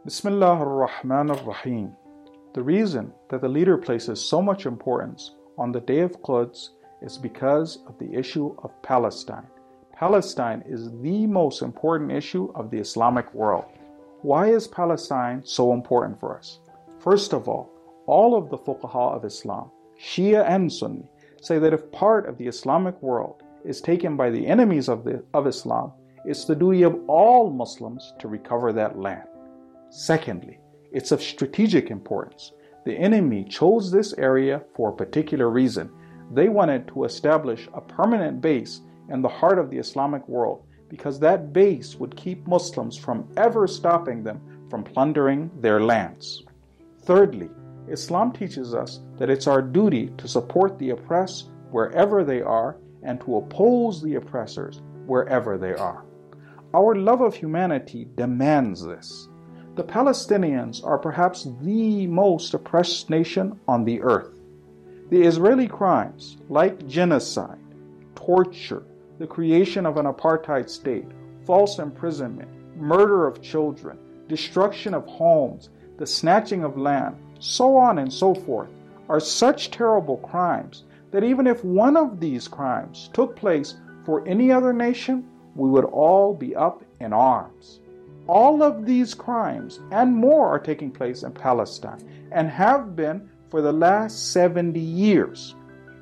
Bismillah ar-Rahman ar-Rahim. The reason that the leader places so much importance on the day of Quds is because of the issue of Palestine. Palestine is the most important issue of the Islamic world. Why is Palestine so important for us? First of all of the fuqaha of Islam, Shia and Sunni, say that if part of the Islamic world is taken by the enemies of Islam, it's the duty of all Muslims to recover that land. Secondly, it's of strategic importance. The enemy chose this area for a particular reason. They wanted to establish a permanent base in the heart of the Islamic world because that base would keep Muslims from ever stopping them from plundering their lands. Thirdly, Islam teaches us that it's our duty to support the oppressed wherever they are and to oppose the oppressors wherever they are. Our love of humanity demands this. The Palestinians are perhaps the most oppressed nation on the earth. The Israeli crimes, like genocide, torture, the creation of an apartheid state, false imprisonment, murder of children, destruction of homes, the snatching of land, so on and so forth, are such terrible crimes that even if one of these crimes took place for any other nation, we would all be up in arms. All of these crimes and more are taking place in Palestine and have been for the last 70 years.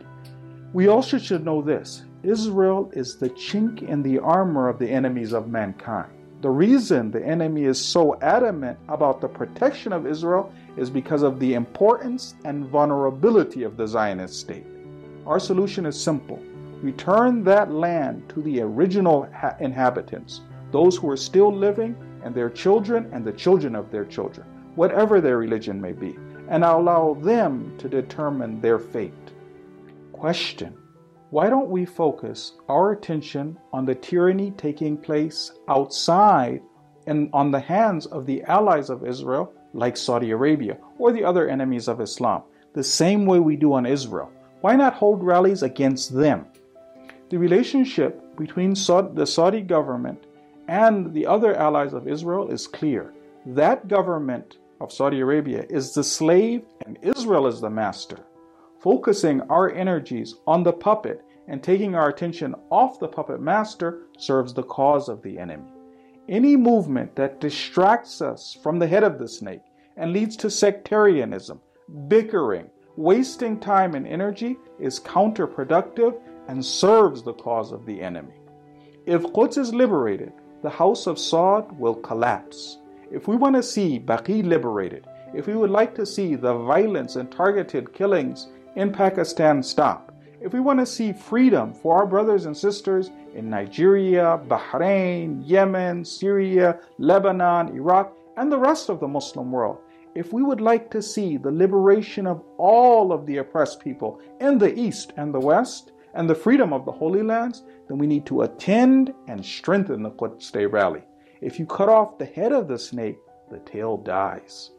We also should know this. Israel is the chink in the armor of the enemies of mankind. The reason the enemy is so adamant about the protection of Israel is because of the importance and vulnerability of the Zionist state. Our solution is simple. Return that land to the original inhabitants, those who are still living, and their children and the children of their children, whatever their religion may be, and allow them to determine their fate. Question: why don't we focus our attention on the tyranny taking place outside and on the hands of the allies of Israel, like Saudi Arabia or the other enemies of Islam, the same way we do on Israel? Why not hold rallies against them? The relationship between the Saudi government and the other allies of Israel is clear. That government of Saudi Arabia is the slave and Israel is the master. Focusing our energies on the puppet and taking our attention off the puppet master serves the cause of the enemy. Any movement that distracts us from the head of the snake and leads to sectarianism, bickering, wasting time and energy is counterproductive and serves the cause of the enemy. If Quds is liberated, the house of Saud will collapse. If we want to see Baqi liberated, if we would like to see the violence and targeted killings in Pakistan stop, if we want to see freedom for our brothers and sisters in Nigeria, Bahrain, Yemen, Syria, Lebanon, Iraq, and the rest of the Muslim world, if we would like to see the liberation of all of the oppressed people in the East and the West, and the freedom of the Holy Lands, then we need to attend and strengthen the Quds Day rally. If you cut off the head of the snake, the tail dies.